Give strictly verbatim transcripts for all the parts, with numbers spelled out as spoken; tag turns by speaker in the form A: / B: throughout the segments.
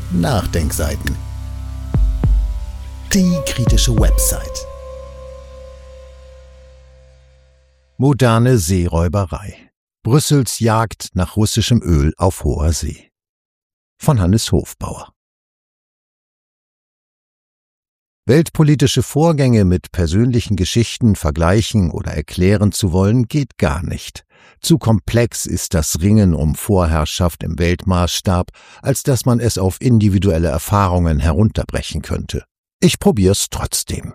A: Nachdenkseiten. Die kritische Website. Moderne Seeräuberei. Brüssels Jagd nach russischem Öl auf hoher See. Von Hannes Hofbauer. Weltpolitische Vorgänge mit persönlichen Geschichten vergleichen oder erklären zu wollen, geht gar nicht. Zu komplex ist das Ringen um Vorherrschaft im Weltmaßstab, als dass man es auf individuelle Erfahrungen herunterbrechen könnte. Ich probier's trotzdem.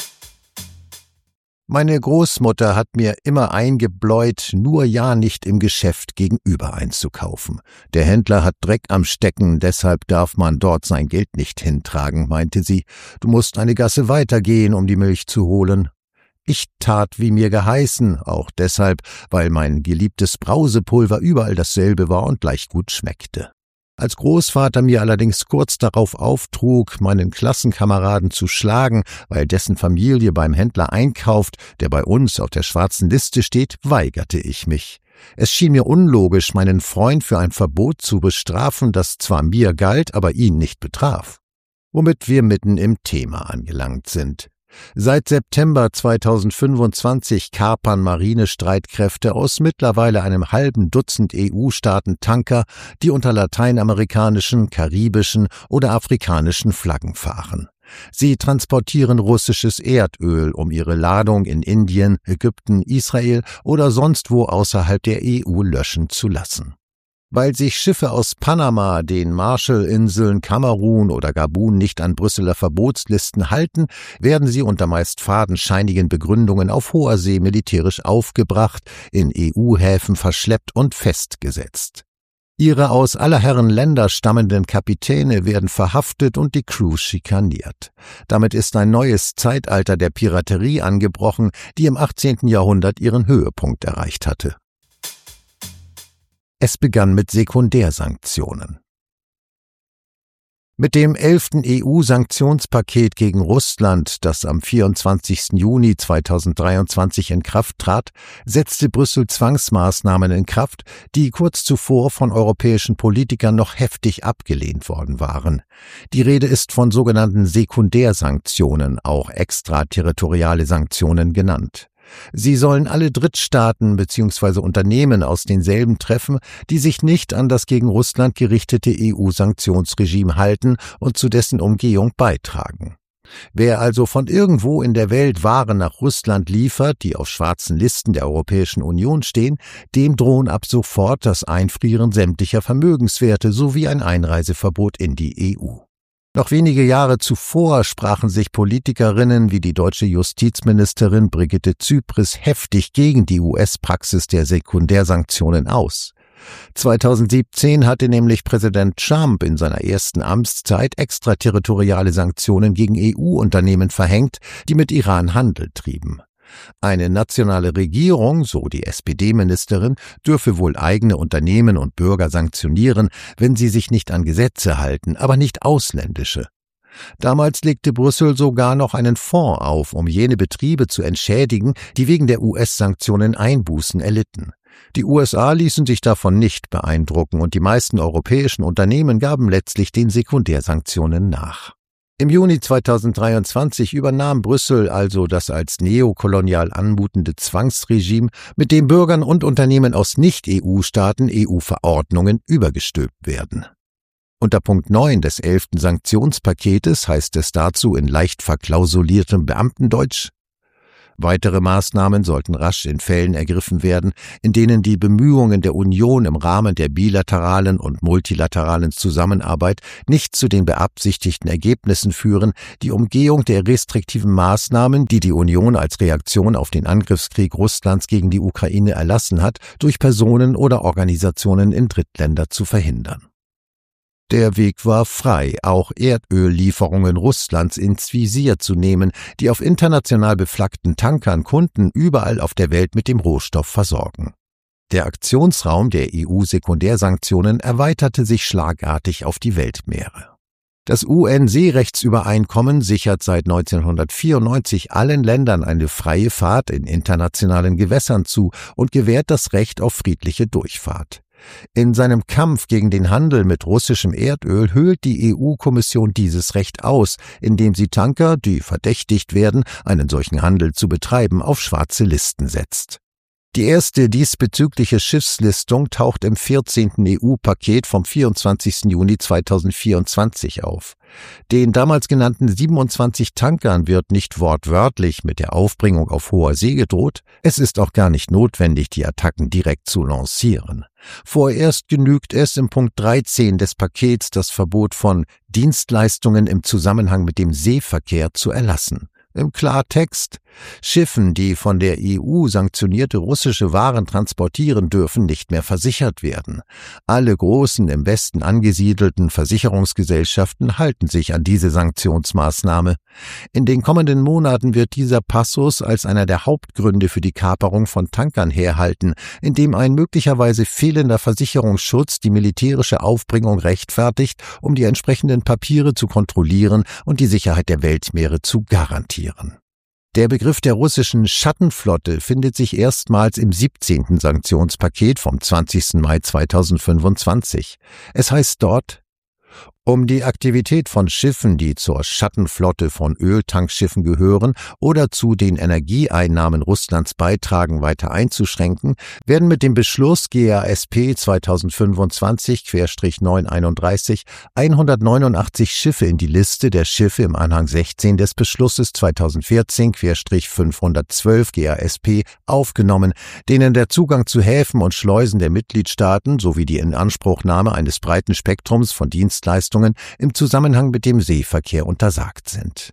A: Meine Großmutter hat mir immer eingebläut, nur ja nicht im Geschäft gegenüber einzukaufen. Der Händler hat Dreck am Stecken, deshalb darf man dort sein Geld nicht hintragen, meinte sie. Du musst eine Gasse weitergehen, um die Milch zu holen. Ich tat, wie mir geheißen, auch deshalb, weil mein geliebtes Brausepulver überall dasselbe war und gleich gut schmeckte. Als Großvater mir allerdings kurz darauf auftrug, meinen Klassenkameraden zu schlagen, weil dessen Familie beim Händler einkauft, der bei uns auf der schwarzen Liste steht, weigerte ich mich. Es schien mir unlogisch, meinen Freund für ein Verbot zu bestrafen, das zwar mir galt, aber ihn nicht betraf. Womit wir mitten im Thema angelangt sind. Seit September zweitausendfünfundzwanzig kapern Marinestreitkräfte aus mittlerweile einem halben Dutzend E U-Staaten Tanker, die unter lateinamerikanischen, karibischen oder afrikanischen Flaggen fahren. Sie transportieren russisches Erdöl, um ihre Ladung in Indien, Ägypten, Israel oder sonst wo außerhalb der E U löschen zu lassen. Weil sich Schiffe aus Panama, den Marshallinseln, Kamerun oder Gabun nicht an Brüsseler Verbotslisten halten, werden sie unter meist fadenscheinigen Begründungen auf hoher See militärisch aufgebracht, in E U-Häfen verschleppt und festgesetzt. Ihre aus aller Herren Länder stammenden Kapitäne werden verhaftet und die Crew schikaniert. Damit ist ein neues Zeitalter der Piraterie angebrochen, die im achtzehnten Jahrhundert ihren Höhepunkt erreicht hatte. Es begann mit Sekundärsanktionen. Mit dem elften E U-Sanktionspaket gegen Russland, das am vierundzwanzigsten Juni zweitausenddreiundzwanzig in Kraft trat, setzte Brüssel Zwangsmaßnahmen in Kraft, die kurz zuvor von europäischen Politikern noch heftig abgelehnt worden waren. Die Rede ist von sogenannten Sekundärsanktionen, auch extraterritoriale Sanktionen genannt. Sie sollen alle Drittstaaten bzw. Unternehmen aus denselben treffen, die sich nicht an das gegen Russland gerichtete E U-Sanktionsregime halten und zu dessen Umgehung beitragen. Wer also von irgendwo in der Welt Waren nach Russland liefert, die auf schwarzen Listen der Europäischen Union stehen, dem drohen ab sofort das Einfrieren sämtlicher Vermögenswerte sowie ein Einreiseverbot in die E U. Noch wenige Jahre zuvor sprachen sich Politikerinnen wie die deutsche Justizministerin Brigitte Zypries heftig gegen die U S-Praxis der Sekundärsanktionen aus. zweitausendsiebzehn hatte nämlich Präsident Trump in seiner ersten Amtszeit extraterritoriale Sanktionen gegen E U-Unternehmen verhängt, die mit Iran Handel trieben. Eine nationale Regierung, so die S P D-Ministerin, dürfe wohl eigene Unternehmen und Bürger sanktionieren, wenn sie sich nicht an Gesetze halten, aber nicht ausländische. Damals legte Brüssel sogar noch einen Fonds auf, um jene Betriebe zu entschädigen, die wegen der U S-Sanktionen Einbußen erlitten. Die U S A ließen sich davon nicht beeindrucken und die meisten europäischen Unternehmen gaben letztlich den Sekundärsanktionen nach. Im Juni zweitausenddreiundzwanzig übernahm Brüssel also das als neokolonial anmutende Zwangsregime, mit dem Bürgern und Unternehmen aus Nicht-E U-Staaten E U-Verordnungen übergestülpt werden. Unter Punkt neun des elften Sanktionspaketes heißt es dazu in leicht verklausuliertem Beamtendeutsch: Weitere Maßnahmen sollten rasch in Fällen ergriffen werden, in denen die Bemühungen der Union im Rahmen der bilateralen und multilateralen Zusammenarbeit nicht zu den beabsichtigten Ergebnissen führen, die Umgehung der restriktiven Maßnahmen, die die Union als Reaktion auf den Angriffskrieg Russlands gegen die Ukraine erlassen hat, durch Personen oder Organisationen in Drittländer zu verhindern. Der Weg war frei, auch Erdöllieferungen Russlands ins Visier zu nehmen, die auf international beflaggten Tankern Kunden überall auf der Welt mit dem Rohstoff versorgen. Der Aktionsraum der E U-Sekundärsanktionen erweiterte sich schlagartig auf die Weltmeere. Das U N-Seerechtsübereinkommen sichert seit neunzehnhundertvierundneunzig allen Ländern eine freie Fahrt in internationalen Gewässern zu und gewährt das Recht auf friedliche Durchfahrt. In seinem Kampf gegen den Handel mit russischem Erdöl höhlt die E U-Kommission dieses Recht aus, indem sie Tanker, die verdächtigt werden, einen solchen Handel zu betreiben, auf schwarze Listen setzt. Die erste diesbezügliche Schiffslistung taucht im vierzehnten E U-Paket vom vierundzwanzigsten Juni zweitausendvierundzwanzig auf. Den damals genannten siebenundzwanzig Tankern wird nicht wortwörtlich mit der Aufbringung auf hoher See gedroht, es ist auch gar nicht notwendig, die Attacken direkt zu lancieren. Vorerst genügt es, im Punkt dreizehn des Pakets das Verbot von Dienstleistungen im Zusammenhang mit dem Seeverkehr zu erlassen. Im Klartext: Schiffen, die von der E U sanktionierte russische Waren transportieren, dürfen nicht mehr versichert werden. Alle großen im Westen angesiedelten Versicherungsgesellschaften halten sich an diese Sanktionsmaßnahme. In den kommenden Monaten wird dieser Passus als einer der Hauptgründe für die Kaperung von Tankern herhalten, indem ein möglicherweise fehlender Versicherungsschutz die militärische Aufbringung rechtfertigt, um die entsprechenden Papiere zu kontrollieren und die Sicherheit der Weltmeere zu garantieren. Der Begriff der russischen Schattenflotte findet sich erstmals im siebzehnten Sanktionspaket vom zwanzigsten Mai zweitausendfünfundzwanzig. Es heißt dort: Um die Aktivität von Schiffen, die zur Schattenflotte von Öltankschiffen gehören oder zu den Energieeinnahmen Russlands beitragen, weiter einzuschränken, werden mit dem Beschluss G A S P zweitausendfünfundzwanzig neunhunderteinunddreißig hundertneunundachtzig Schiffe in die Liste der Schiffe im Anhang sechzehn des Beschlusses zweitausendvierzehn fünfhundertzwölf G A S P aufgenommen, denen der Zugang zu Häfen und Schleusen der Mitgliedstaaten sowie die Inanspruchnahme eines breiten Spektrums von Dienstleistungen im Zusammenhang mit dem Seeverkehr untersagt sind.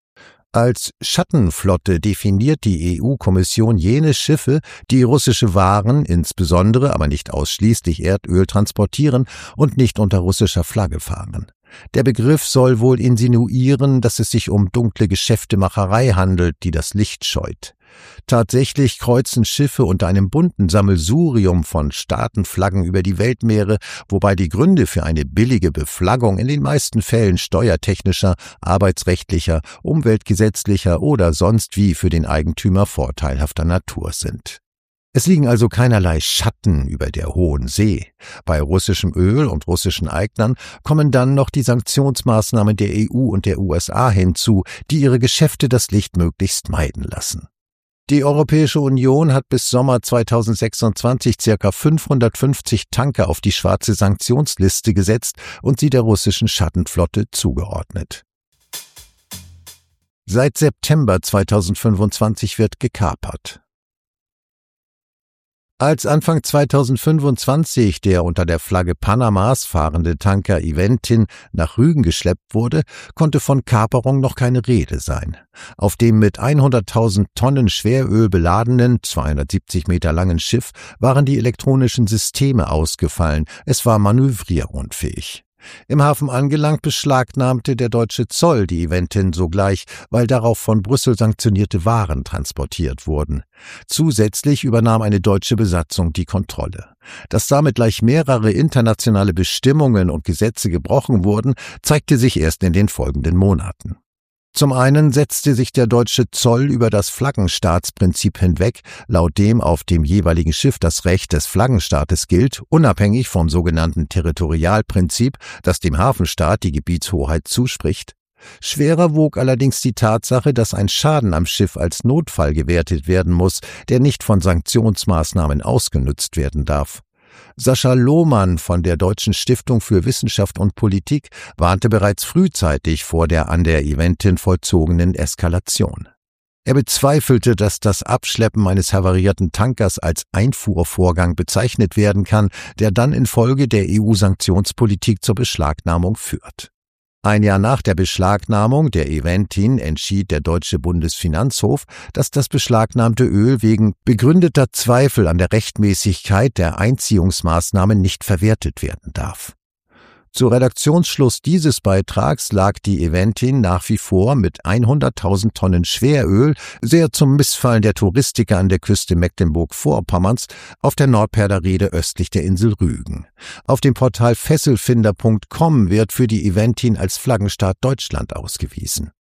A: Als Schattenflotte definiert die E U-Kommission jene Schiffe, die russische Waren, insbesondere aber nicht ausschließlich Erdöl, transportieren und nicht unter russischer Flagge fahren. Der Begriff soll wohl insinuieren, dass es sich um dunkle Geschäftemacherei handelt, die das Licht scheut. Tatsächlich kreuzen Schiffe unter einem bunten Sammelsurium von Staatenflaggen über die Weltmeere, wobei die Gründe für eine billige Beflaggung in den meisten Fällen steuertechnischer, arbeitsrechtlicher, umweltgesetzlicher oder sonst wie für den Eigentümer vorteilhafter Natur sind. Es liegen also keinerlei Schatten über der hohen See. Bei russischem Öl und russischen Eignern kommen dann noch die Sanktionsmaßnahmen der E U und der U S A hinzu, die ihre Geschäfte das Licht möglichst meiden lassen. Die Europäische Union hat bis Sommer zweitausendsechsundzwanzig ca. fünfhundertfünfzig Tanker auf die schwarze Sanktionsliste gesetzt und sie der russischen Schattenflotte zugeordnet. Seit September zweitausendfünfundzwanzig wird gekapert. Als Anfang zweitausendfünfundzwanzig der unter der Flagge Panamas fahrende Tanker Eventin nach Rügen geschleppt wurde, konnte von Kaperung noch keine Rede sein. Auf dem mit hunderttausend Tonnen Schweröl beladenen, zweihundertsiebzig Meter langen Schiff waren die elektronischen Systeme ausgefallen, es war manövrierunfähig. Im Hafen angelangt beschlagnahmte der deutsche Zoll die Eventin sogleich, weil darauf von Brüssel sanktionierte Waren transportiert wurden. Zusätzlich übernahm eine deutsche Besatzung die Kontrolle. Dass damit gleich mehrere internationale Bestimmungen und Gesetze gebrochen wurden, zeigte sich erst in den folgenden Monaten. Zum einen setzte sich der deutsche Zoll über das Flaggenstaatsprinzip hinweg, laut dem auf dem jeweiligen Schiff das Recht des Flaggenstaates gilt, unabhängig vom sogenannten Territorialprinzip, das dem Hafenstaat die Gebietshoheit zuspricht. Schwerer wog allerdings die Tatsache, dass ein Schaden am Schiff als Notfall gewertet werden muss, der nicht von Sanktionsmaßnahmen ausgenutzt werden darf. Sascha Lohmann von der Deutschen Stiftung für Wissenschaft und Politik warnte bereits frühzeitig vor der an der Eventin vollzogenen Eskalation. Er bezweifelte, dass das Abschleppen eines havarierten Tankers als Einfuhrvorgang bezeichnet werden kann, der dann infolge der E U-Sanktionspolitik zur Beschlagnahmung führt. Ein Jahr nach der Beschlagnahmung der Eventin entschied der deutsche Bundesfinanzhof, dass das beschlagnahmte Öl wegen begründeter Zweifel an der Rechtmäßigkeit der Einziehungsmaßnahmen nicht verwertet werden darf. Zu Redaktionsschluss dieses Beitrags lag die Eventin nach wie vor mit hunderttausend Tonnen Schweröl, sehr zum Missfallen der Touristiker an der Küste Mecklenburg-Vorpommerns, auf der Nordperder Reede östlich der Insel Rügen. Auf dem Portal fesselfinder punkt com wird für die Eventin als Flaggenstaat Deutschland ausgewiesen.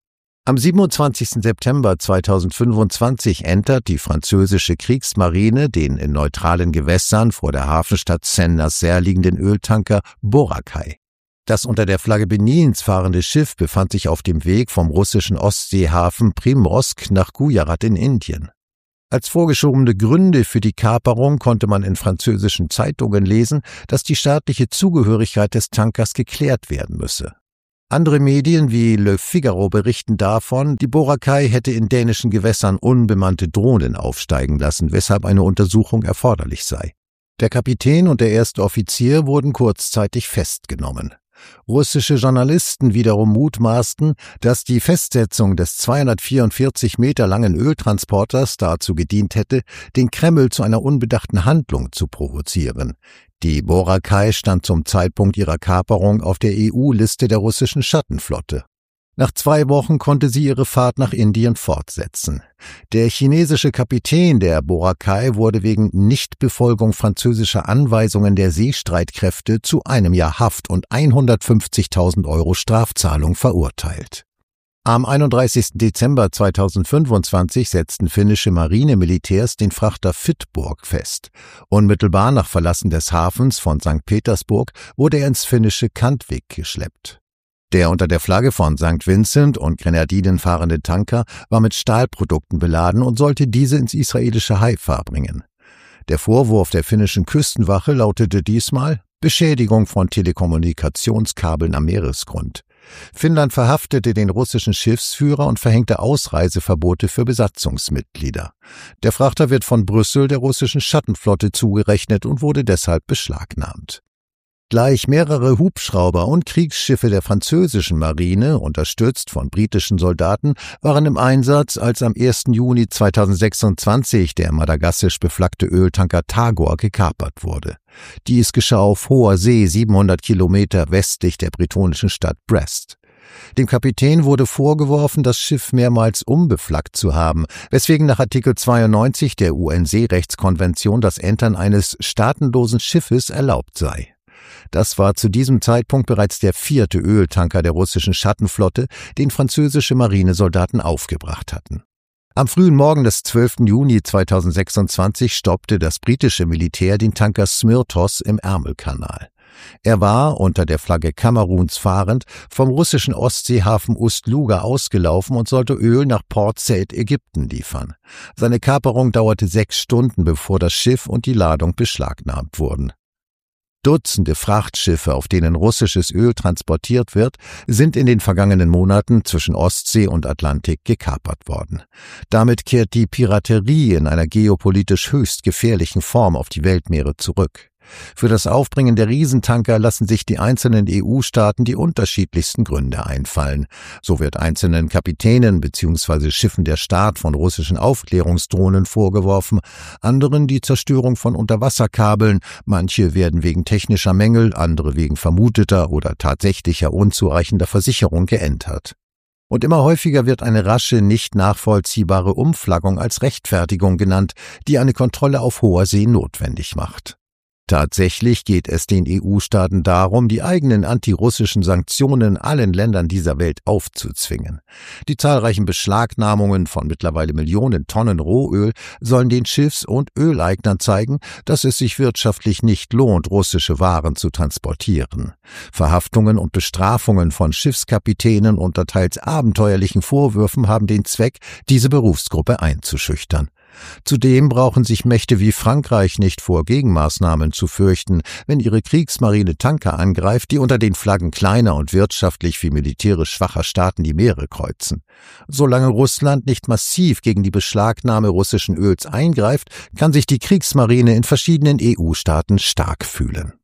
A: Am siebenundzwanzigsten September zweitausendfünfundzwanzig entert die französische Kriegsmarine den in neutralen Gewässern vor der Hafenstadt Saint-Nazaire liegenden Öltanker Boracay. Das unter der Flagge Benins fahrende Schiff befand sich auf dem Weg vom russischen Ostseehafen Primorsk nach Gujarat in Indien. Als vorgeschobene Gründe für die Kaperung konnte man in französischen Zeitungen lesen, dass die staatliche Zugehörigkeit des Tankers geklärt werden müsse. Andere Medien wie Le Figaro berichten davon, die Boracay hätte in dänischen Gewässern unbemannte Drohnen aufsteigen lassen, weshalb eine Untersuchung erforderlich sei. Der Kapitän und der erste Offizier wurden kurzzeitig festgenommen. Russische Journalisten wiederum mutmaßten, dass die Festsetzung des zweihundertvierundvierzig Meter langen Öltransporters dazu gedient hätte, den Kreml zu einer unbedachten Handlung zu provozieren. Die Boracay stand zum Zeitpunkt ihrer Kaperung auf der E U-Liste der russischen Schattenflotte. Nach zwei Wochen konnte sie ihre Fahrt nach Indien fortsetzen. Der chinesische Kapitän der Boracay wurde wegen Nichtbefolgung französischer Anweisungen der Seestreitkräfte zu einem Jahr Haft und hundertfünfzigtausend Euro Strafzahlung verurteilt. Am einunddreißigsten Dezember zweitausendfünfundzwanzig setzten finnische Marinemilitärs den Frachter Fitburg fest. Unmittelbar nach Verlassen des Hafens von Sankt Petersburg wurde er ins finnische Kandvik geschleppt. Der unter der Flagge von Sankt Vincent und Grenadinen fahrende Tanker war mit Stahlprodukten beladen und sollte diese ins israelische Haifa bringen. Der Vorwurf der finnischen Küstenwache lautete diesmal Beschädigung von Telekommunikationskabeln am Meeresgrund. Finnland verhaftete den russischen Schiffsführer und verhängte Ausreiseverbote für Besatzungsmitglieder. Der Frachter wird von Brüssel der russischen Schattenflotte zugerechnet und wurde deshalb beschlagnahmt. Gleich mehrere Hubschrauber und Kriegsschiffe der französischen Marine, unterstützt von britischen Soldaten, waren im Einsatz, als am ersten Juni zweitausendsechsundzwanzig der madagassisch beflaggte Öltanker Tagor gekapert wurde. Dies geschah auf hoher See, siebenhundert Kilometer westlich der bretonischen Stadt Brest. Dem Kapitän wurde vorgeworfen, das Schiff mehrmals umbeflaggt zu haben, weswegen nach Artikel zweiundneunzig der U N-Seerechtskonvention das Entern eines staatenlosen Schiffes erlaubt sei. Das war zu diesem Zeitpunkt bereits der vierte Öltanker der russischen Schattenflotte, den französische Marinesoldaten aufgebracht hatten. Am frühen Morgen des zwölften Juni zweitausendsechsundzwanzig stoppte das britische Militär den Tanker Smyrtos im Ärmelkanal. Er war, unter der Flagge Kameruns fahrend, vom russischen Ostseehafen Ust-Luga ausgelaufen und sollte Öl nach Port Said, Ägypten liefern. Seine Kaperung dauerte sechs Stunden, bevor das Schiff und die Ladung beschlagnahmt wurden. Dutzende Frachtschiffe, auf denen russisches Öl transportiert wird, sind in den vergangenen Monaten zwischen Ostsee und Atlantik gekapert worden. Damit kehrt die Piraterie in einer geopolitisch höchst gefährlichen Form auf die Weltmeere zurück. Für das Aufbringen der Riesentanker lassen sich die einzelnen E U-Staaten die unterschiedlichsten Gründe einfallen. So wird einzelnen Kapitänen bzw. Schiffen der Staat von russischen Aufklärungsdrohnen vorgeworfen, anderen die Zerstörung von Unterwasserkabeln, manche werden wegen technischer Mängel, andere wegen vermuteter oder tatsächlicher unzureichender Versicherung geentert. Und immer häufiger wird eine rasche, nicht nachvollziehbare Umflaggung als Rechtfertigung genannt, die eine Kontrolle auf hoher See notwendig macht. Tatsächlich geht es den E U-Staaten darum, die eigenen antirussischen Sanktionen allen Ländern dieser Welt aufzuzwingen. Die zahlreichen Beschlagnahmungen von mittlerweile Millionen Tonnen Rohöl sollen den Schiffs- und Öleignern zeigen, dass es sich wirtschaftlich nicht lohnt, russische Waren zu transportieren. Verhaftungen und Bestrafungen von Schiffskapitänen unter teils abenteuerlichen Vorwürfen haben den Zweck, diese Berufsgruppe einzuschüchtern. Zudem brauchen sich Mächte wie Frankreich nicht vor Gegenmaßnahmen zu fürchten, wenn ihre Kriegsmarine Tanker angreift, die unter den Flaggen kleiner und wirtschaftlich wie militärisch schwacher Staaten die Meere kreuzen. Solange Russland nicht massiv gegen die Beschlagnahme russischen Öls eingreift, kann sich die Kriegsmarine in verschiedenen E U-Staaten stark fühlen.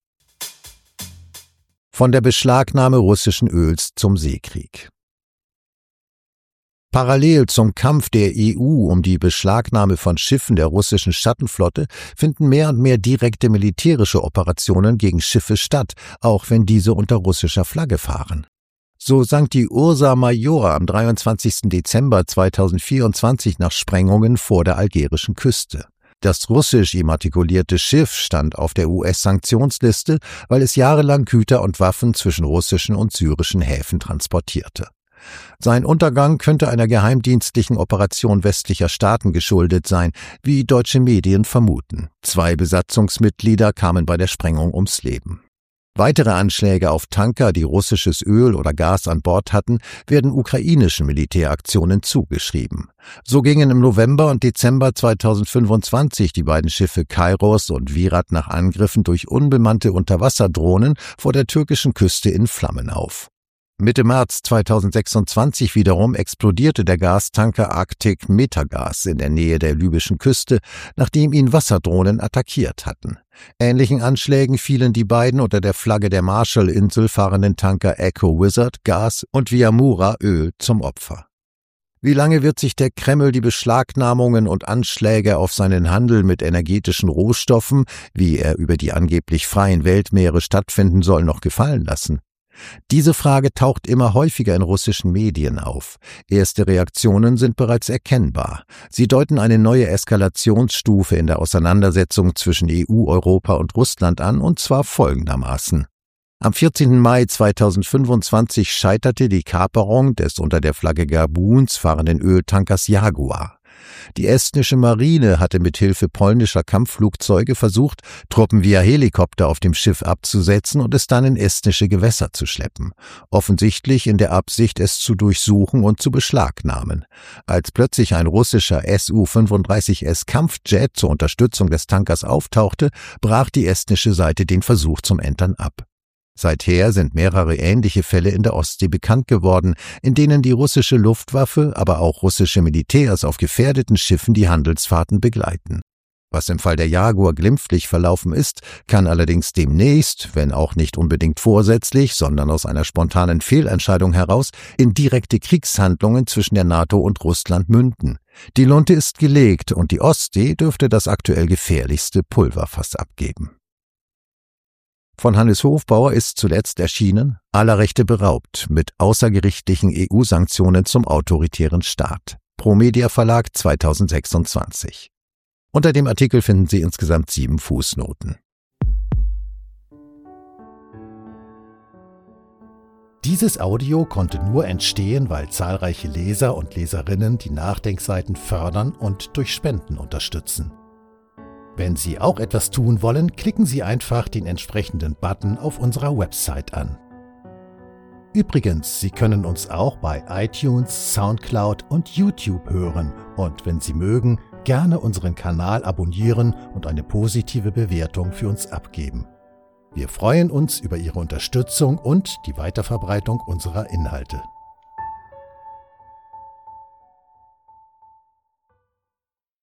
A: Von der Beschlagnahme russischen Öls zum Seekrieg. Parallel zum Kampf der E U um die Beschlagnahme von Schiffen der russischen Schattenflotte finden mehr und mehr direkte militärische Operationen gegen Schiffe statt, auch wenn diese unter russischer Flagge fahren. So sank die Ursa Major am dreiundzwanzigsten Dezember zweitausendvierundzwanzig nach Sprengungen vor der algerischen Küste. Das russisch immatrikulierte Schiff stand auf der U S-Sanktionsliste, weil es jahrelang Güter und Waffen zwischen russischen und syrischen Häfen transportierte. Sein Untergang könnte einer geheimdienstlichen Operation westlicher Staaten geschuldet sein, wie deutsche Medien vermuten. Zwei Besatzungsmitglieder kamen bei der Sprengung ums Leben. Weitere Anschläge auf Tanker, die russisches Öl oder Gas an Bord hatten, werden ukrainischen Militäraktionen zugeschrieben. So gingen im November und Dezember zweitausendfünfundzwanzig die beiden Schiffe Kairos und Virat nach Angriffen durch unbemannte Unterwasserdrohnen vor der türkischen Küste in Flammen auf. Mitte März zweitausendsechsundzwanzig wiederum explodierte der Gastanker Arctic Metagas in der Nähe der libyschen Küste, nachdem ihn Wasserdrohnen attackiert hatten. Ähnlichen Anschlägen fielen die beiden unter der Flagge der Marshall-Insel fahrenden Tanker Echo Wizard Gas und Viamura Öl zum Opfer. Wie lange wird sich der Kreml die Beschlagnahmungen und Anschläge auf seinen Handel mit energetischen Rohstoffen, wie er über die angeblich freien Weltmeere stattfinden soll, noch gefallen lassen? Diese Frage taucht immer häufiger in russischen Medien auf. Erste Reaktionen sind bereits erkennbar. Sie deuten eine neue Eskalationsstufe in der Auseinandersetzung zwischen E U, Europa und Russland an, und zwar folgendermaßen. Am vierzehnten Mai zweitausendfünfundzwanzig scheiterte die Kaperung des unter der Flagge Gabuns fahrenden Öltankers Jaguar. Die estnische Marine hatte mit Hilfe polnischer Kampfflugzeuge versucht, Truppen via Helikopter auf dem Schiff abzusetzen und es dann in estnische Gewässer zu schleppen. Offensichtlich in der Absicht, es zu durchsuchen und zu beschlagnahmen. Als plötzlich ein russischer S U fünfunddreißig S Kampfjet zur Unterstützung des Tankers auftauchte, brach die estnische Seite den Versuch zum Entern ab. Seither sind mehrere ähnliche Fälle in der Ostsee bekannt geworden, in denen die russische Luftwaffe, aber auch russische Militärs auf gefährdeten Schiffen die Handelsfahrten begleiten. Was im Fall der Jaguar glimpflich verlaufen ist, kann allerdings demnächst, wenn auch nicht unbedingt vorsätzlich, sondern aus einer spontanen Fehlentscheidung heraus, in direkte Kriegshandlungen zwischen der NATO und Russland münden. Die Lunte ist gelegt und die Ostsee dürfte das aktuell gefährlichste Pulverfass abgeben. Von Hannes Hofbauer ist zuletzt erschienen Aller Rechte beraubt mit außergerichtlichen E U-Sanktionen zum autoritären Staat. Promedia Verlag zweitausendsechsundzwanzig. Unter dem Artikel finden Sie insgesamt sieben Fußnoten.
B: Dieses Audio konnte nur entstehen, weil zahlreiche Leser und Leserinnen die Nachdenkseiten fördern und durch Spenden unterstützen. Wenn Sie auch etwas tun wollen, klicken Sie einfach den entsprechenden Button auf unserer Website an. Übrigens, Sie können uns auch bei iTunes, Soundcloud und YouTube hören und wenn Sie mögen, gerne unseren Kanal abonnieren und eine positive Bewertung für uns abgeben. Wir freuen uns über Ihre Unterstützung und die Weiterverbreitung unserer Inhalte.